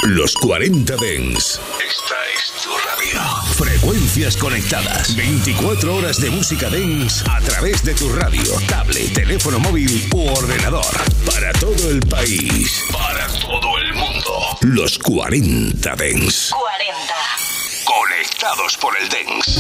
Los 40 Dance. Esta es tu radio. Frecuencias conectadas. 24 horas de música dance a través de tu radio, tablet, teléfono móvil u ordenador. Para todo el país. Para todo el mundo. Los 40 Dance. 40. Conectados por el dance.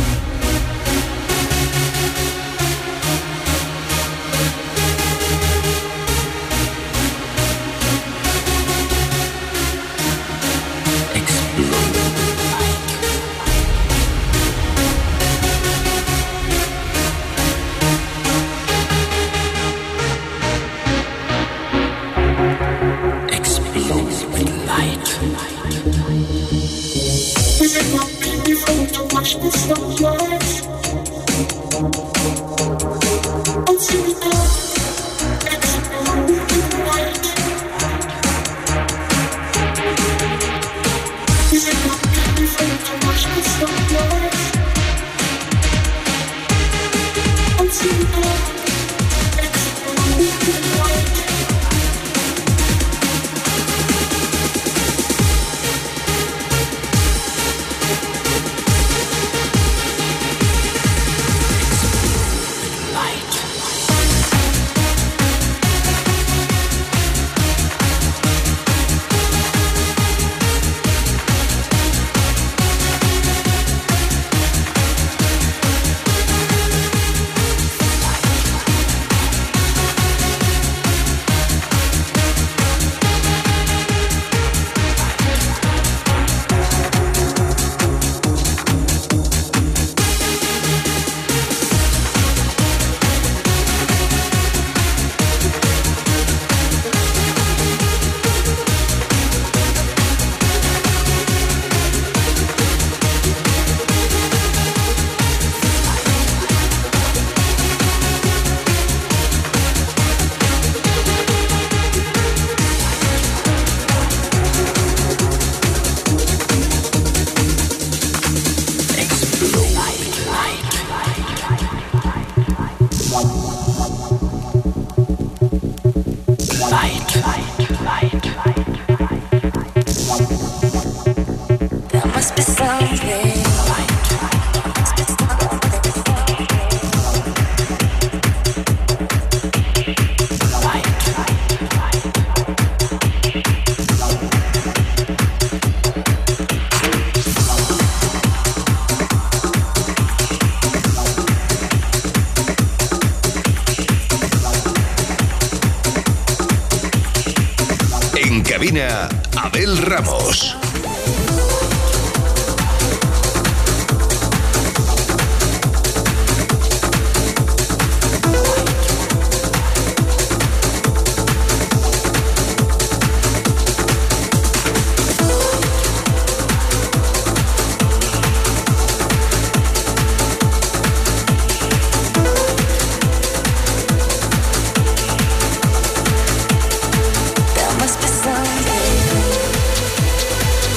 Watch the sunrise until the earth explodes in light. Is it not beautiful to watch the sunrise until the earth explodes in light? Abel Ramos. There must be something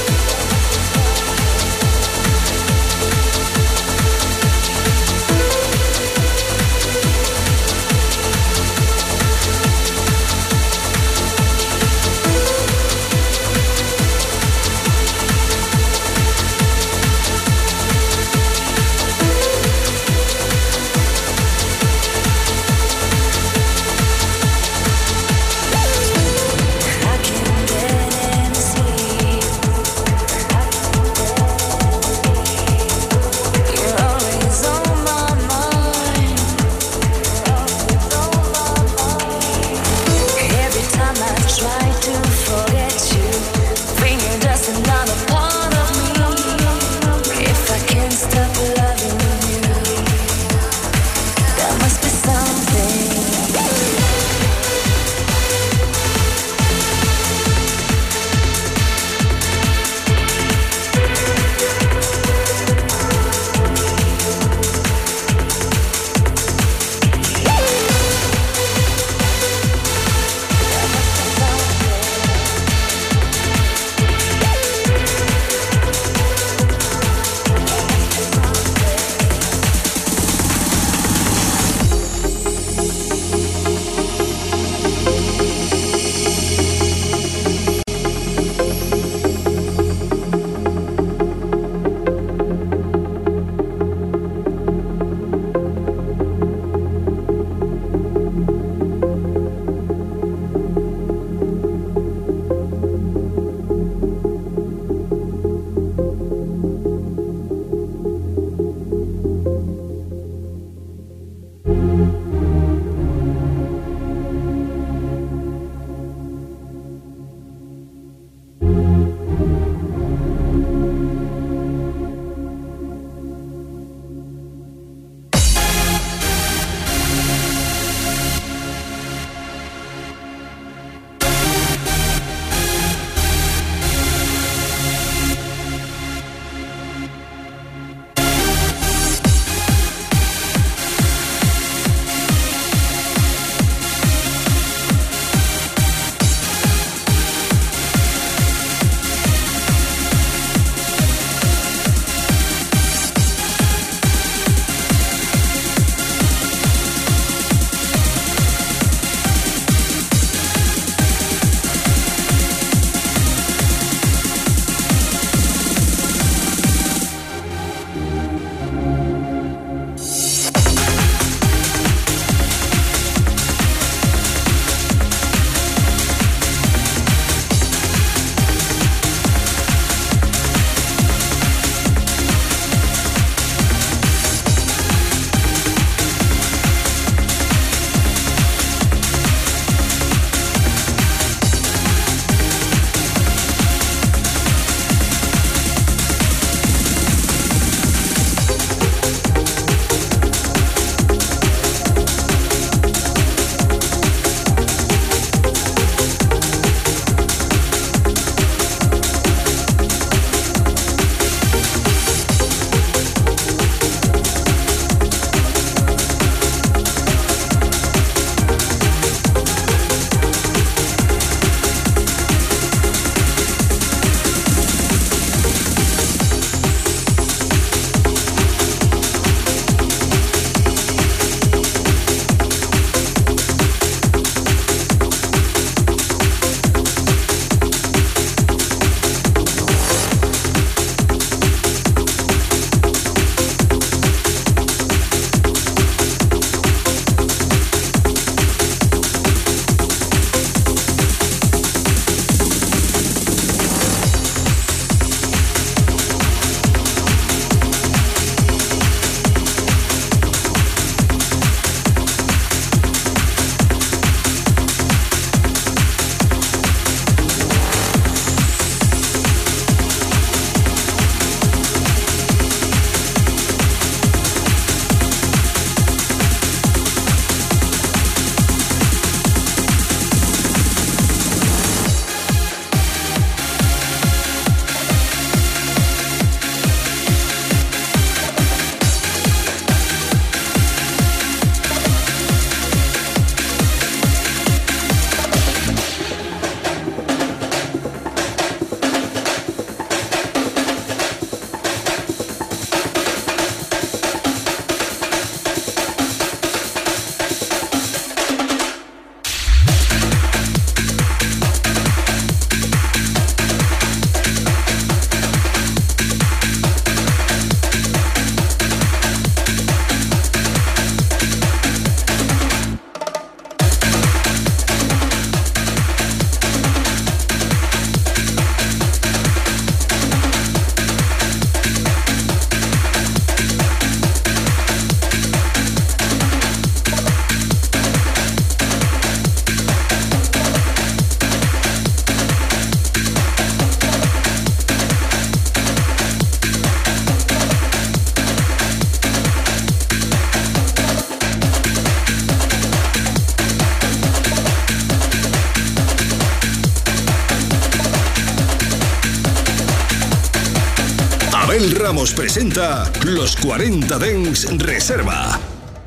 Noel Ramos presenta Los 40 Dance Reserva.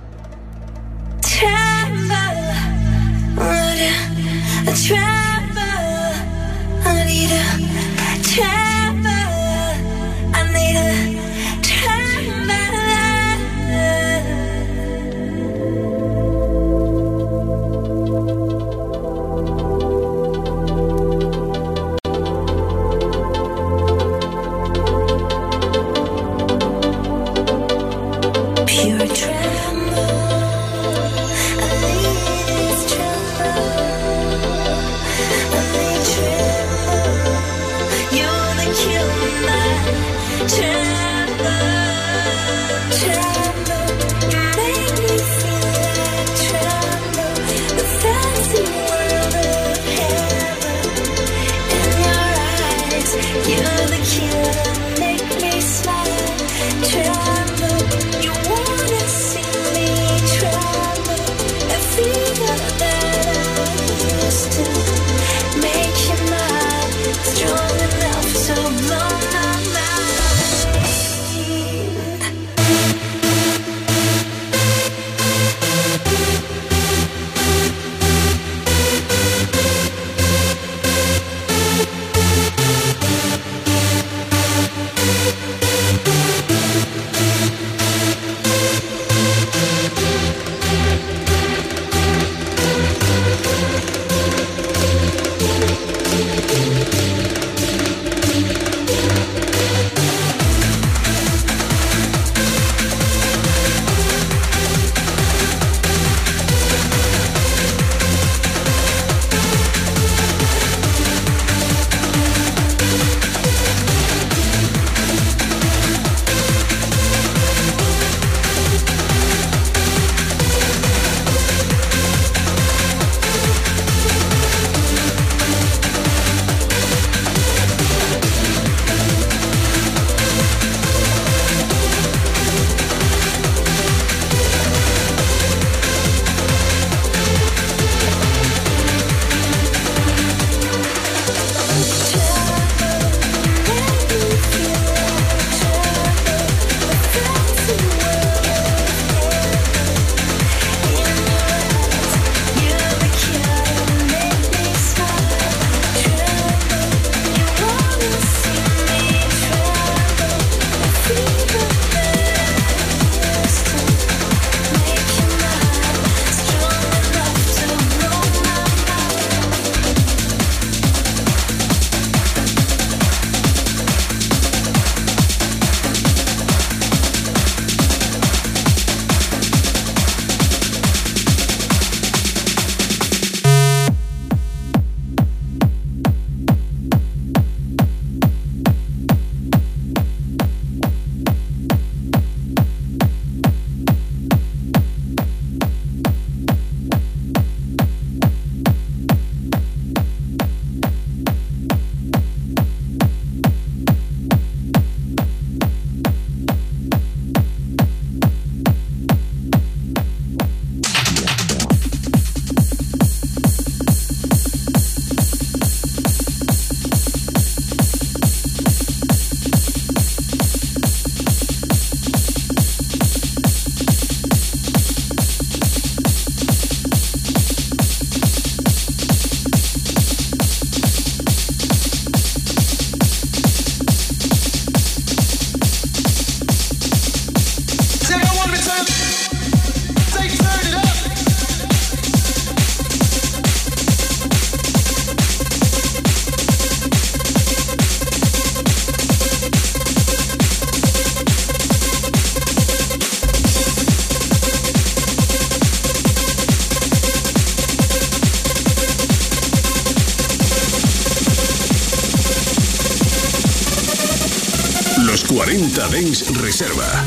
Los 40 Dance Reserva.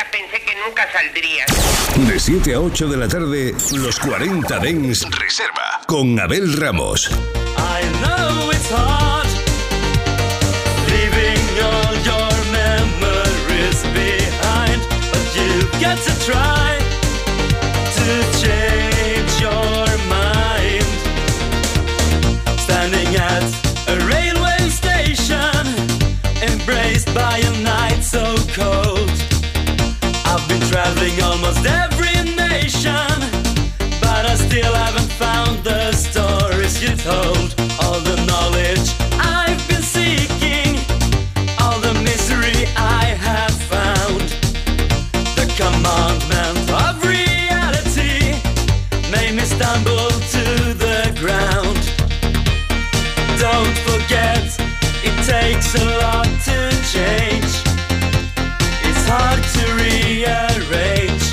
día pensé que nunca saldrías. De 7 a 8 de la tarde, los 40 Dents Reserva con Abel Ramos. I know it's hard leaving all your memories behind, but you've got to try to change your mind. Standing at a railway station, embraced by a night so cold. I've been traveling almost every nation, but I still haven't found the stories you told. All the knowledge I've been seeking, all the misery I have found. The commandment of reality made me stumble to the ground. Don't forget, it takes a lot to change. It's hard to rearrange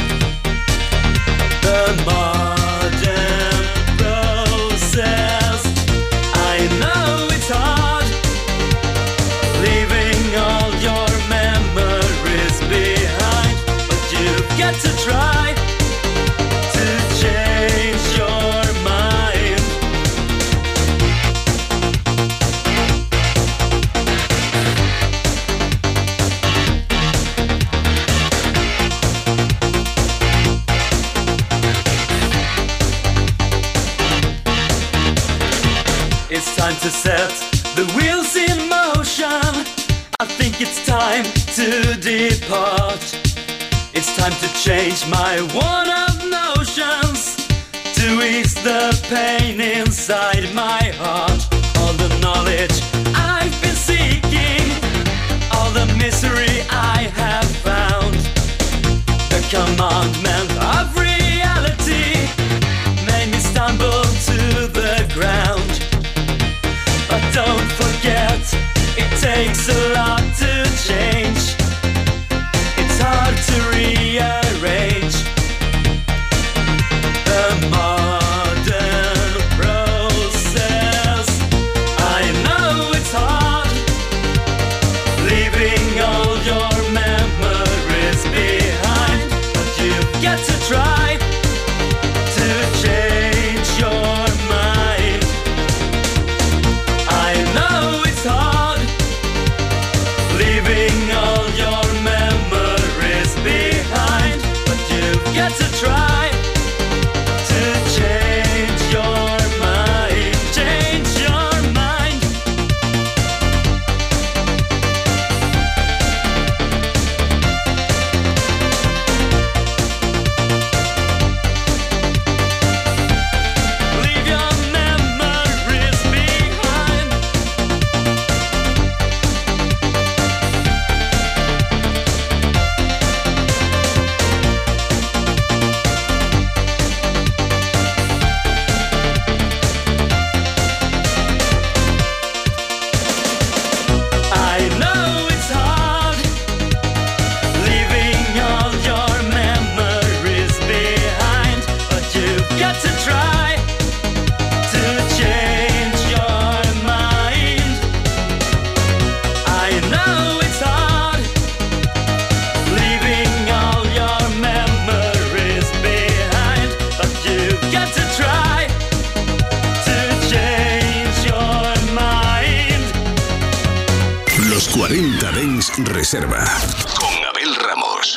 the modern process. I know it's hard leaving all your memories behind, but you've got to try to change your mind. It's time to set the wheels in motion. I think it's time to depart. It's time to change my worn-out notions, to ease the pain inside my heart. All the knowledge I've been seeking, all the misery I have found. The commandment of reality made me stumble to the ground. But don't forget, it takes a lot to change. It's hard to rearrange the modern process. I know it's hard leaving all your memories behind, but you've got to try to change your mind. I know it's hard leaving all your memories behind, but you've got to try to change your mind. Change your mind. Leave your memories behind. I know it's hard leaving all your memories behind, but you've got to try to change your mind. I know it's hard leaving all your memories behind, but you've got to try to change your mind. Los 40 Dents Reserva con Abel Ramos.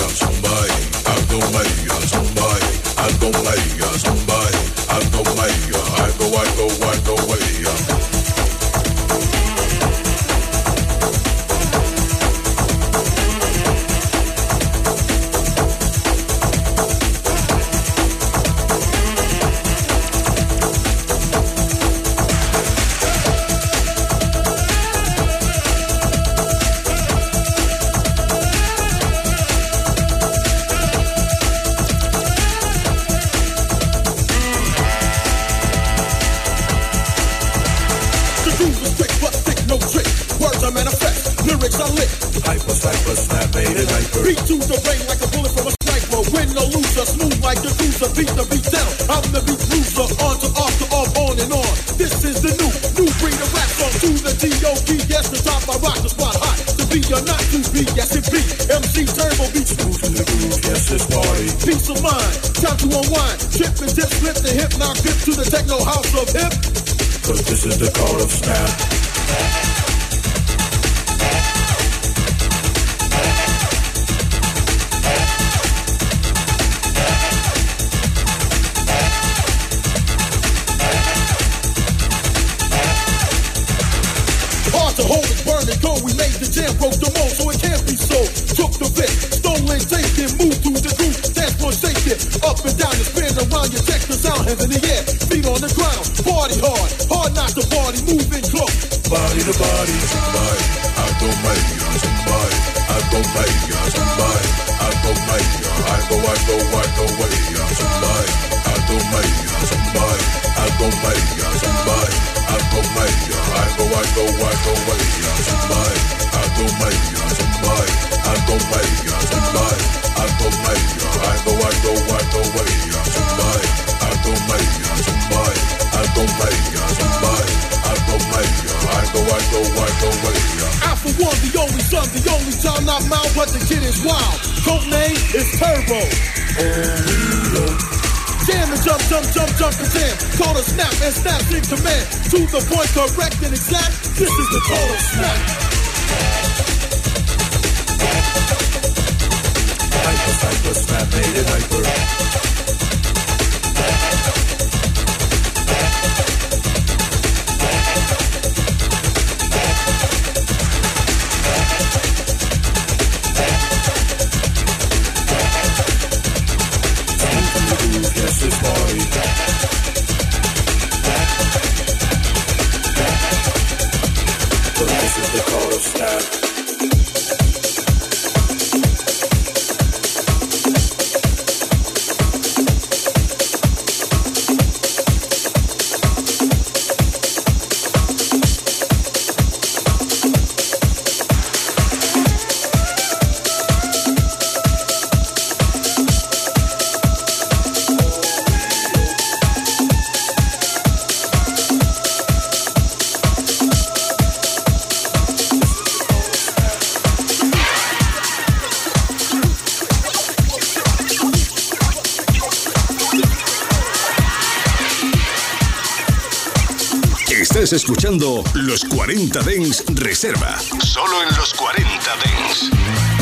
Estás escuchando Los 40 Dance Reserva. Solo en Los 40 Dance.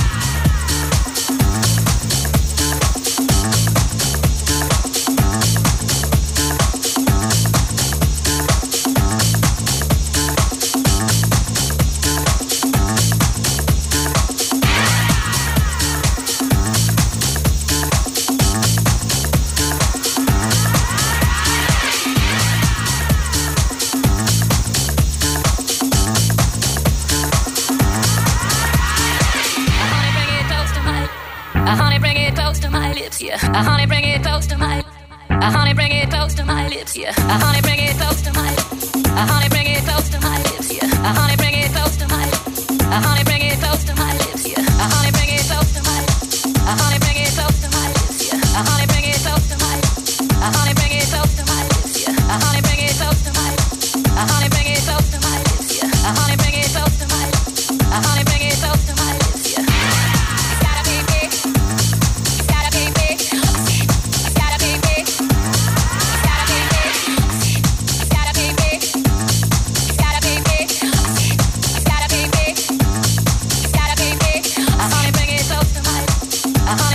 Honey, bring it close to my. Honey, bring it close to my lips, yeah. Honey, bring it close to my. Honey, bring it close to my lips, yeah. Honey, bring it close to my. Honey, bring it close to my lips, yeah. Honey, bring it close to my. Honey, bring it close to my lips, yeah. Honey, bring it close to my. Honey, bring it close to my lips, yeah. Honey, bring it close to my. Honey, bring it close to my lips, yeah. Honey, bring it close to my. Honey, bring it close to my lips, yeah. It's gotta be big. It's gotta be big. It's gotta be big. It's gotta be big. It's gotta be big. It's gotta be big. It's gotta be big. It's gotta be big. Honey, bring it close to my.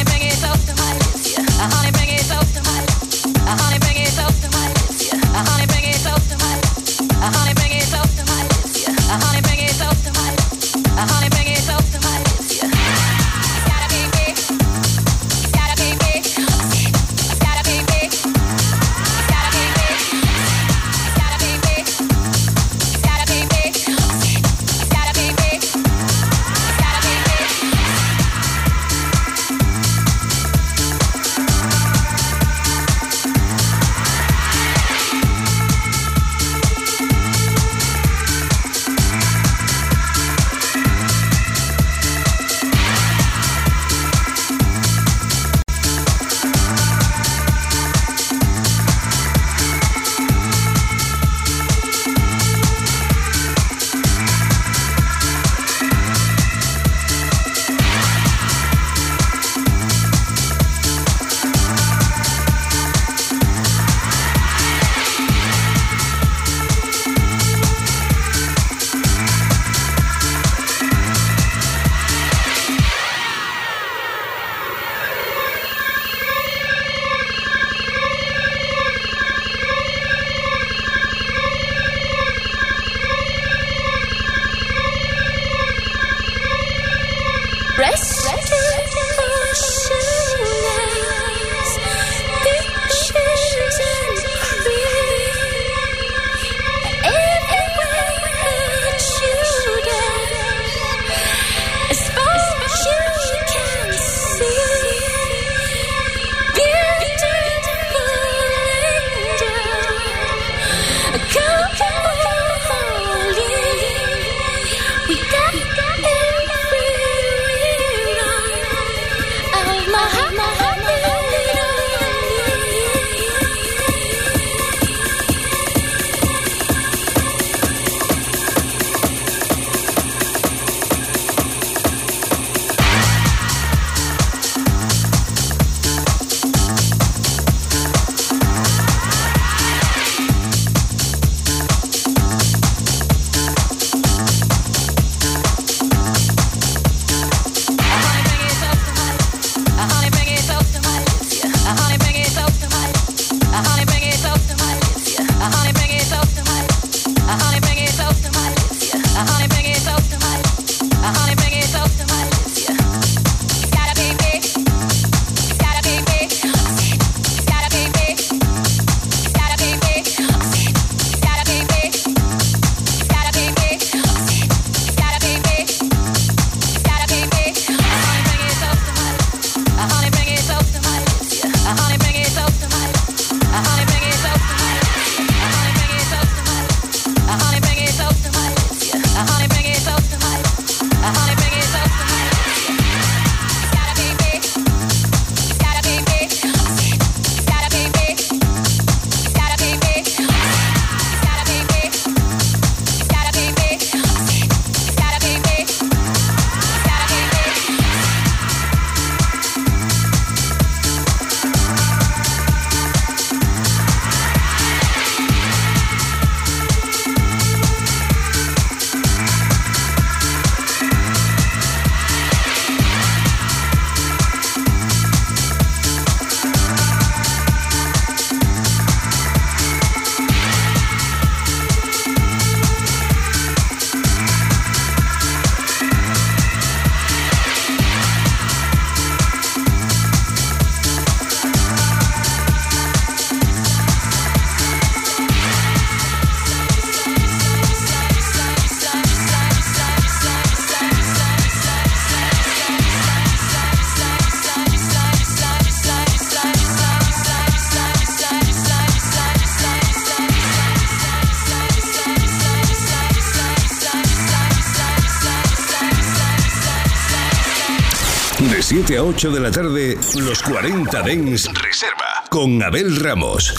7 a 8 de la tarde, los 40 Dents Reserva con Abel Ramos.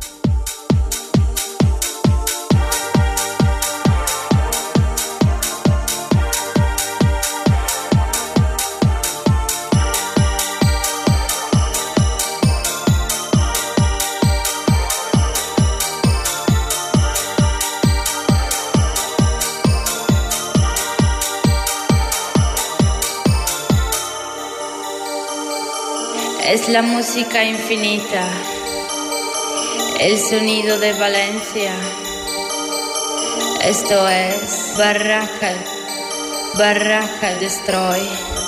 Es la música infinita, el sonido de Valencia. Esto es Barraca Destroy.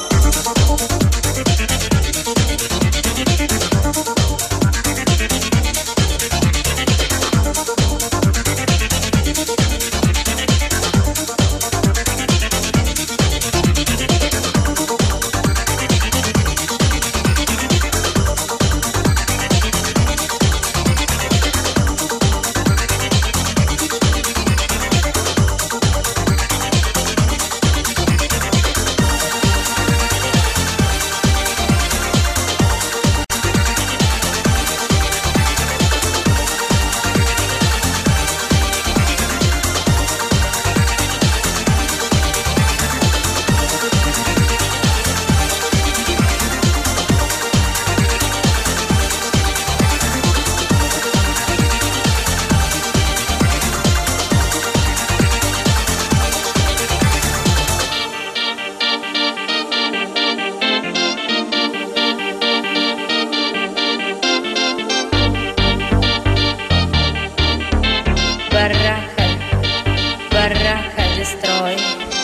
Barraca Destroy.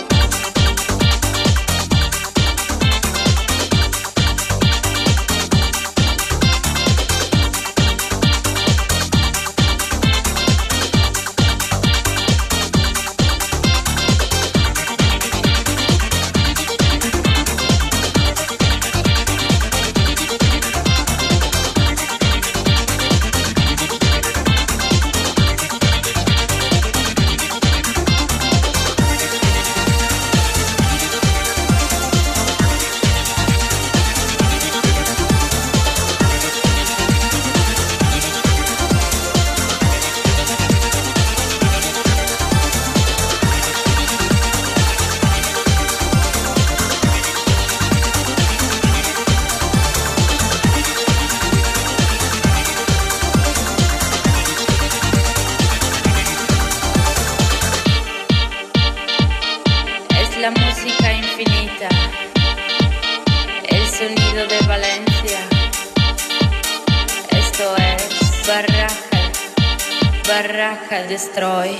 La música infinita, el sonido de Valencia. Esto es Barraca Destroy.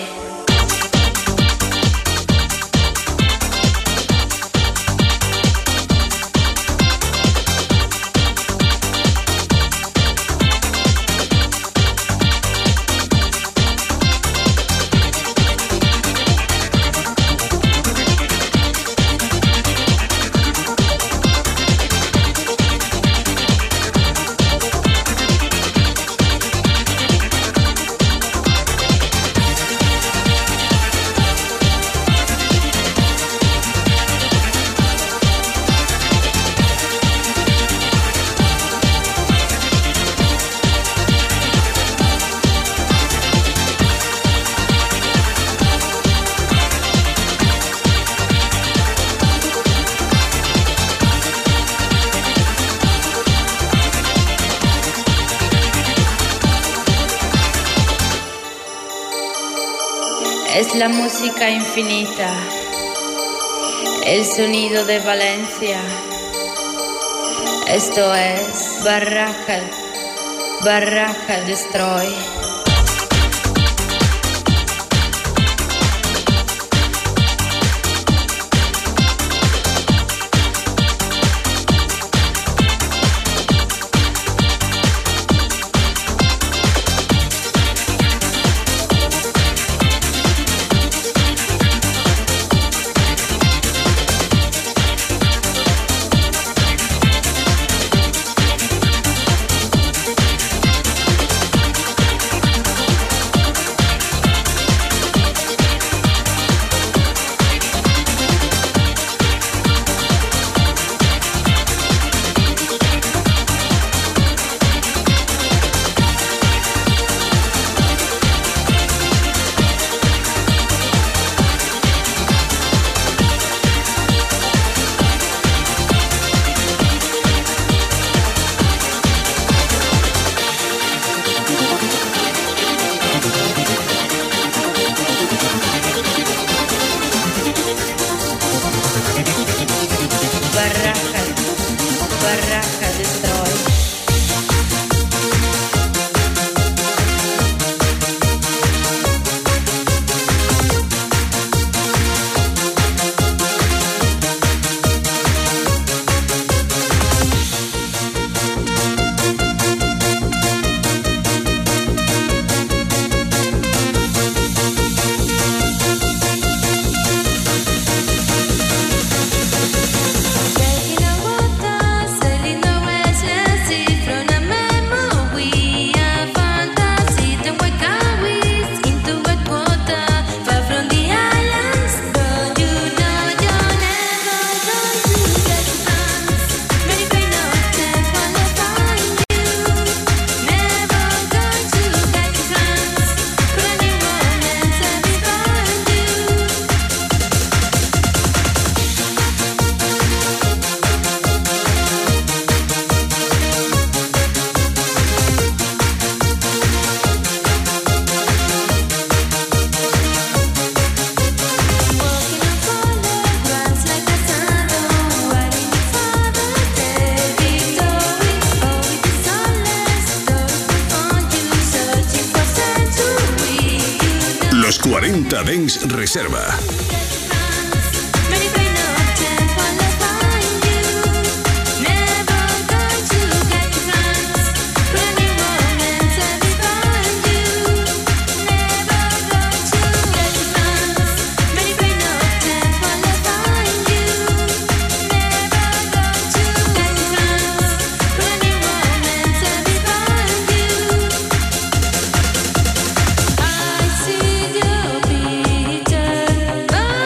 Es la música infinita, el sonido de Valencia. Esto es Barraca Destroy. 40 Dance Reserva. I see your picture.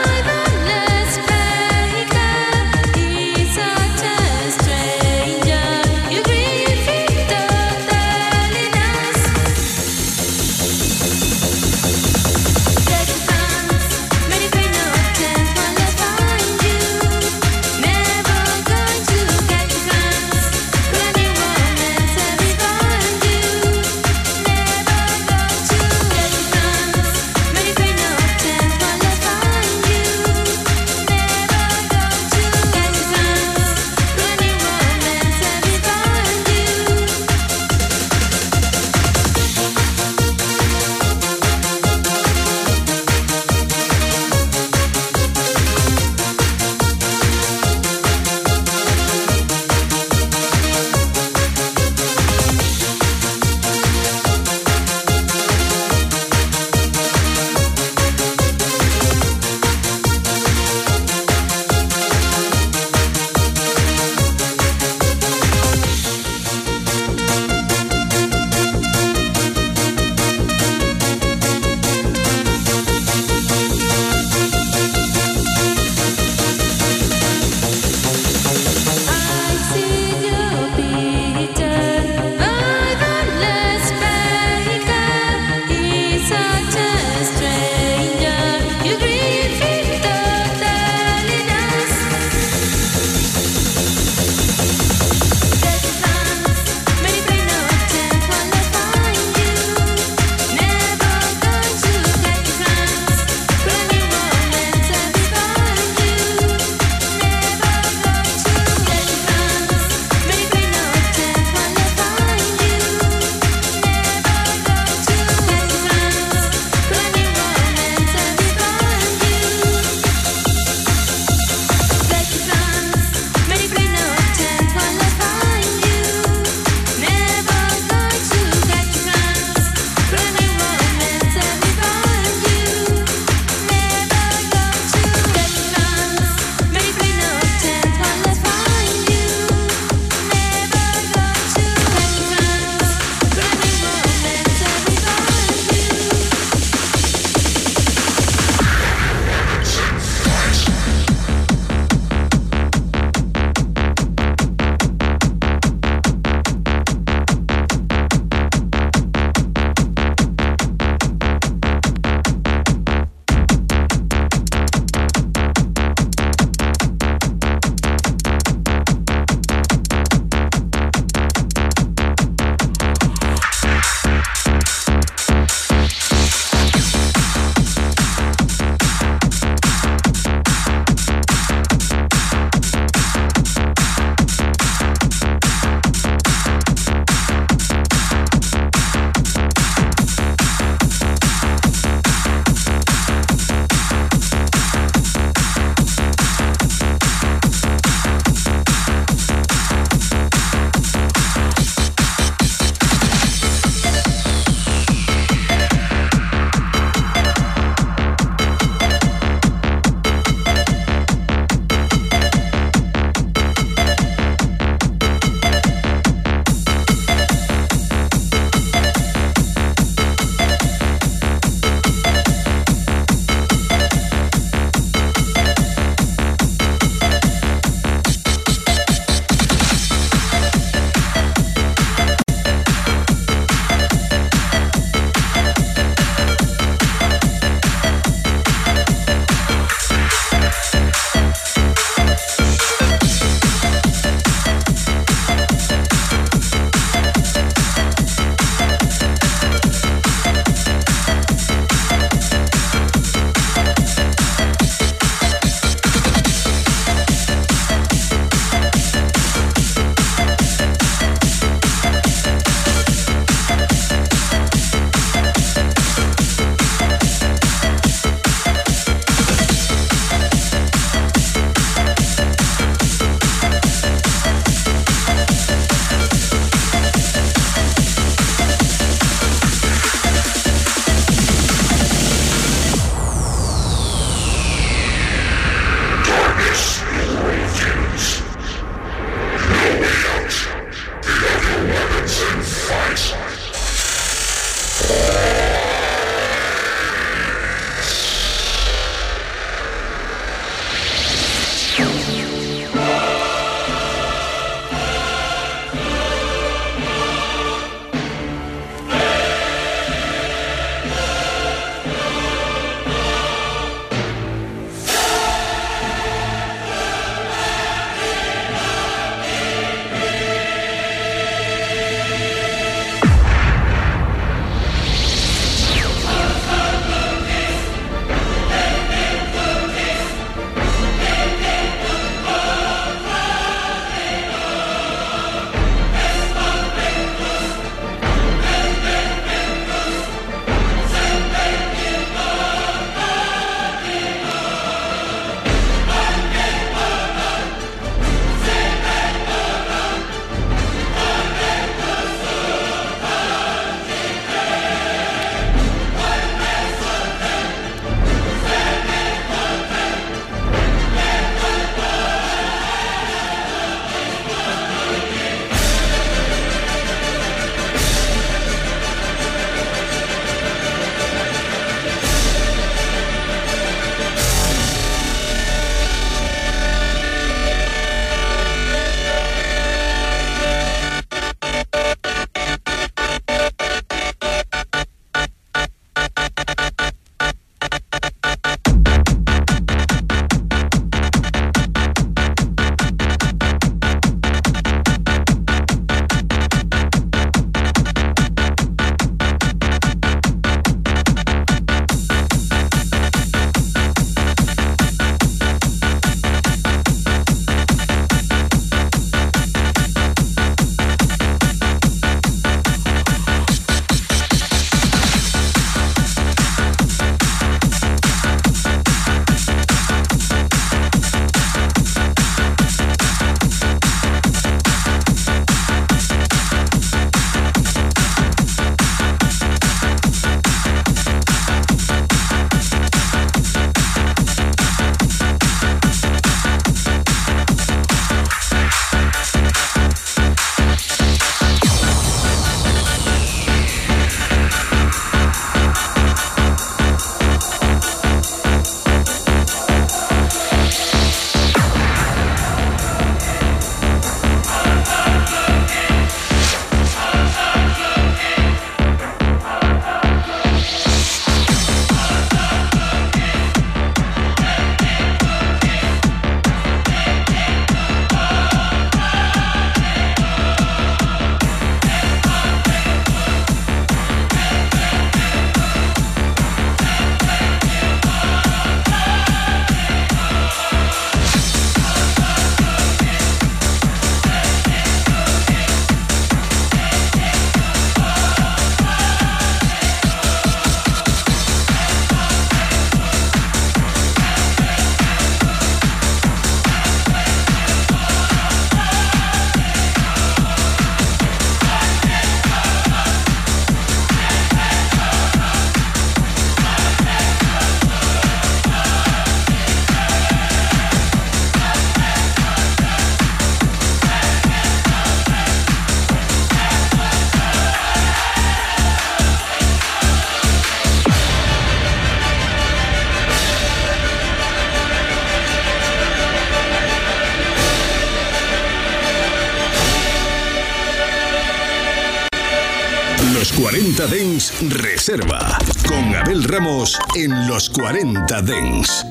Los 40 Dents Reserva. Con Abel Ramos en Los 40 Dents.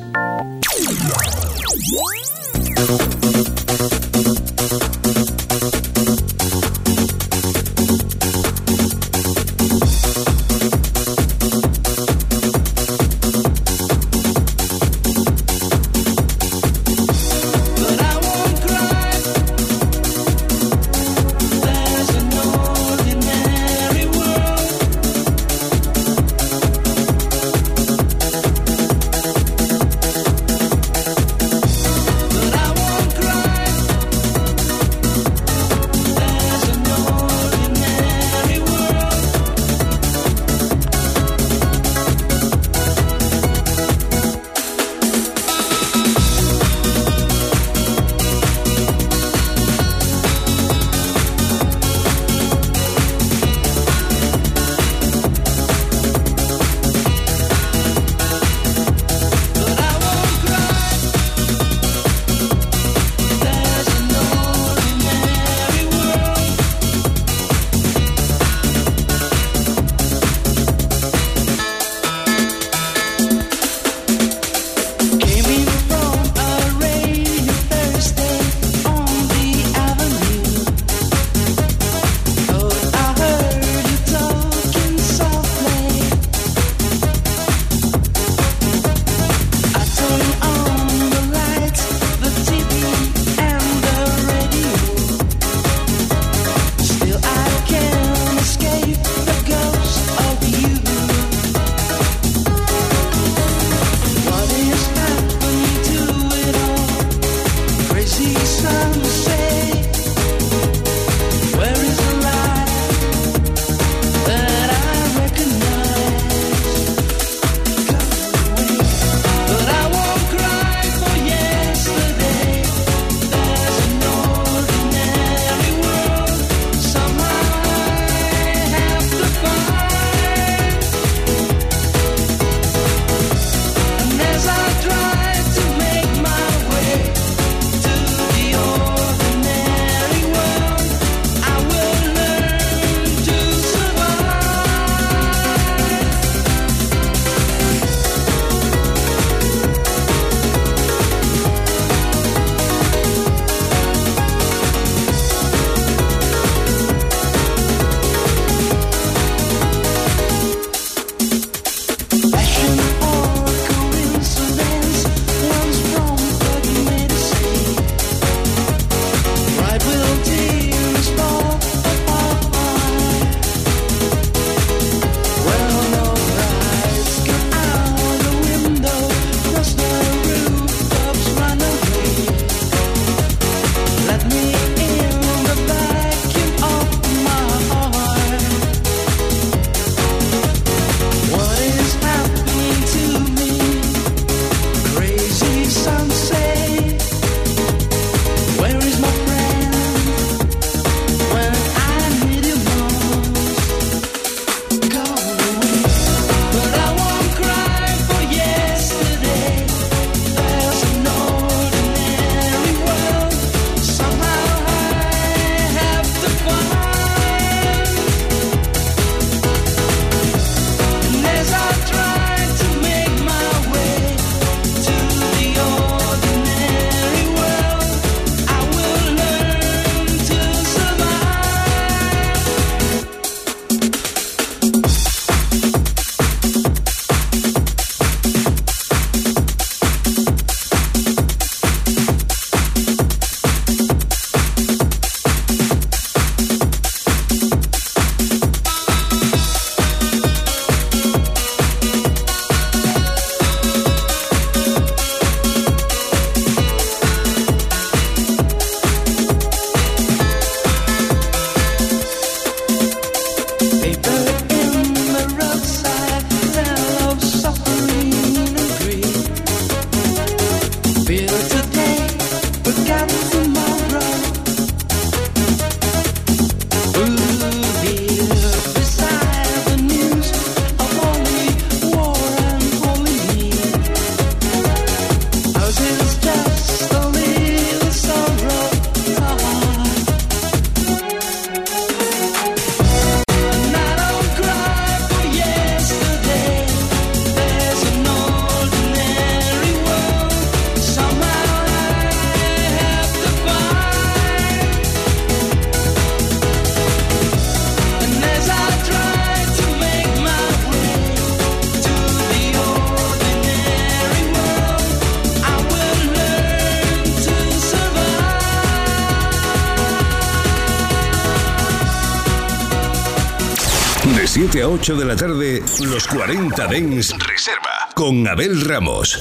De 7 a 8 de la tarde, los 40 Dance Reserva con Abel Ramos.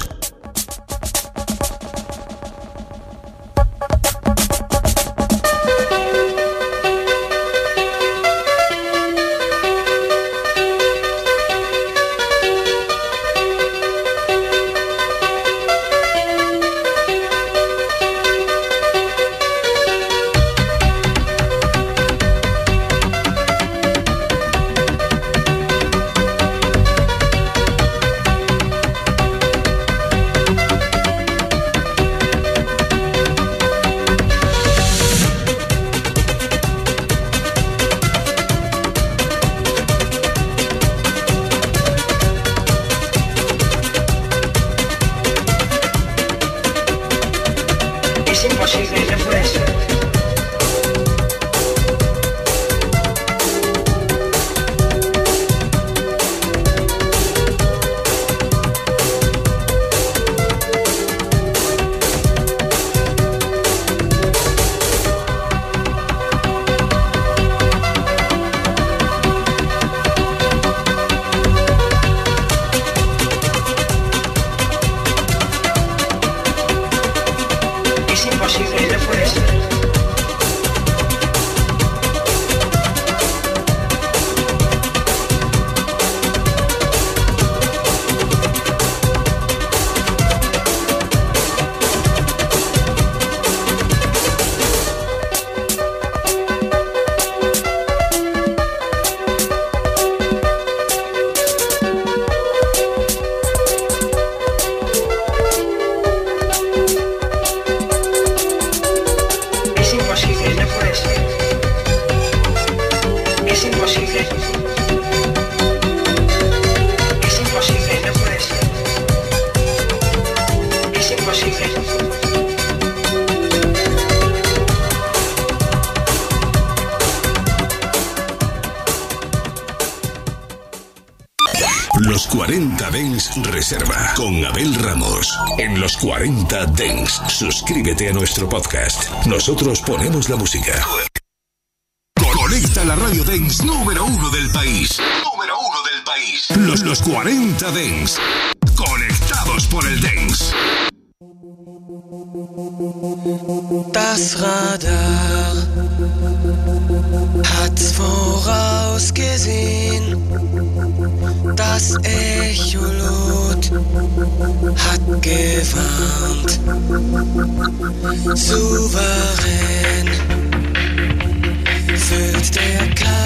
Los 40 Dance Reserva con Abel Ramos. En Los 40 Dance, suscríbete a nuestro podcast. Nosotros ponemos la música. Conecta a la radio Dance número 1 del país. Número 1 del país. Los 40 Dance. Conectados por el Dance. Das Radar hat vorausgesehen, das Echolot hat gewarnt, souverän füllt der